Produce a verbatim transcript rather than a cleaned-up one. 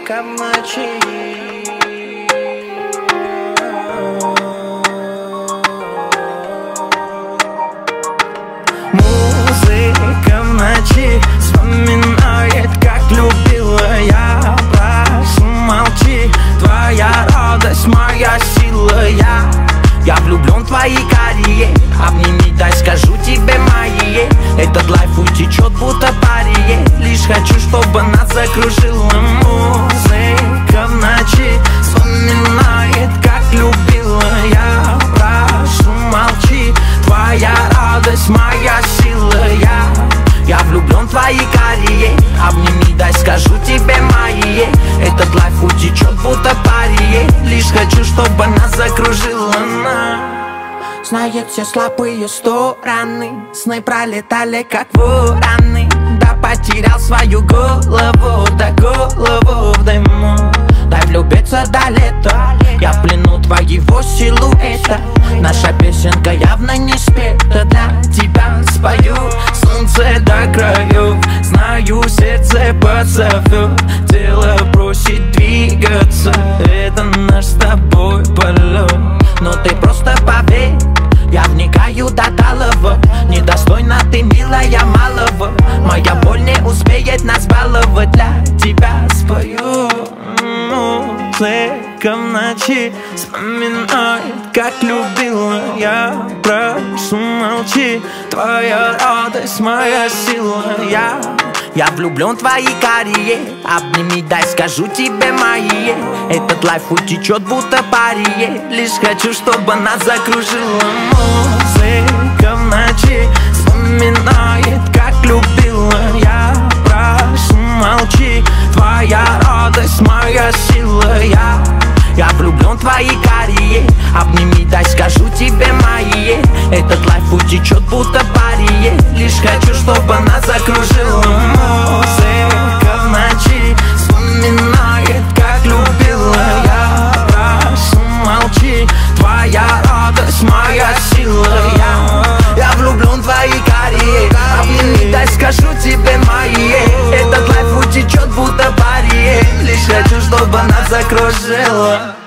Музыка в ночи. Музыка в ночи вспоминает, как любила я. Прошу, молчи, твоя радость, моя сила. Я, я влюблен в твои карие. Обними, дай скажу тебе мои. Этот лайф утечет, будто парие. Лишь хочу, чтобы нас закружила музыка в ночи. Вспоминает, как любила я. Прошу, молчи, твоя радость, моя сила. Я, я влюблен в твои карие. Обними, дай скажу тебе мои. Этот лайф утечет, будто парие. Лишь хочу, чтобы нас закружила на. Знает все слабые стороны. Сны пролетали, как вороны. Да потерял свою голову, да голову в дыму. Дай влюбиться до лета. Я в плену твоего силуэта. Наша песенка явно не спета. Для тебя спою солнце до краев. Знаю, сердце позовет. Тело просит двигаться. Это наш с тобой полет. Но ты просто поверь, я вникаю до талого. Недостойна ты, милая, малого. Моя боль не успеет нас баловать. Для тебя спою. Музыка в ночи вспоминает, как любила я. Прошу, молчи, твоя радость, моя сила. Я, я влюблен в твои карие. Обними, дай скажу тебе мои. Этот лайф утечет, будто парие. Лишь хочу, чтобы нас закружила музыка в ночи. Вспоминает, как любила я. Прошу, молчи, твоя радость, моя сила. Я, я влюблен в твои карие. Обними, дай скажу тебе мои. Этот лайф утечет, будто парие. Лишь хочу, чтобы нас закружила музыка в ночи. Вспоминает, как любила я. Прошу, молчи, твоя радость, моя сила. Я, я влюблен в твои карие. Обними, дай скажу тебе мои. Этот лайф утечет, будто парие. Лишь хочу, чтобы нас закружила.